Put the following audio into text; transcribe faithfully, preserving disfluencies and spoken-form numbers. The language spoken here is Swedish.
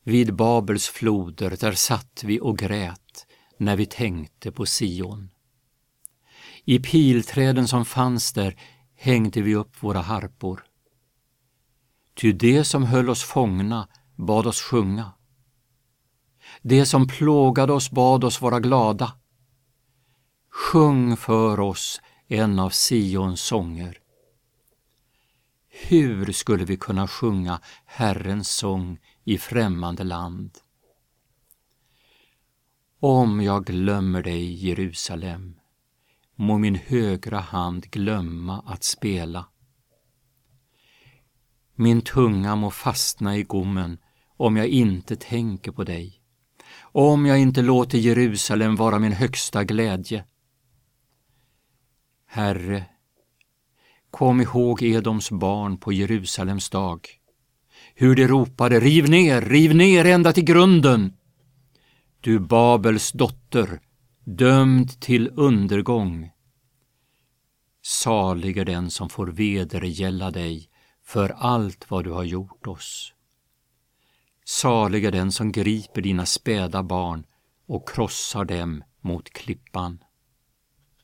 Vid Babels floder, där satt vi och grät när vi tänkte på Sion. I pilträden som fanns där hängde vi upp våra harpor. Ty det som höll oss fångna bad oss sjunga. Det som plågade oss bad oss vara glada. Sjung för oss en av Sions sånger. Hur skulle vi kunna sjunga Herrens sång i främmande land? Om jag glömmer dig, Jerusalem, må min högra hand glömma att spela. Min tunga må fastna i gommen om jag inte tänker på dig, om jag inte låter Jerusalem vara min högsta glädje. Herre, kom ihåg Edoms barn på Jerusalems dag, hur de ropade: riv ner, riv ner ända till grunden. Du Babels dotter, dömd till undergång. Salig är den som får vedergälla dig för allt vad du har gjort oss. Salig är den som griper dina späda barn och krossar dem mot klippan.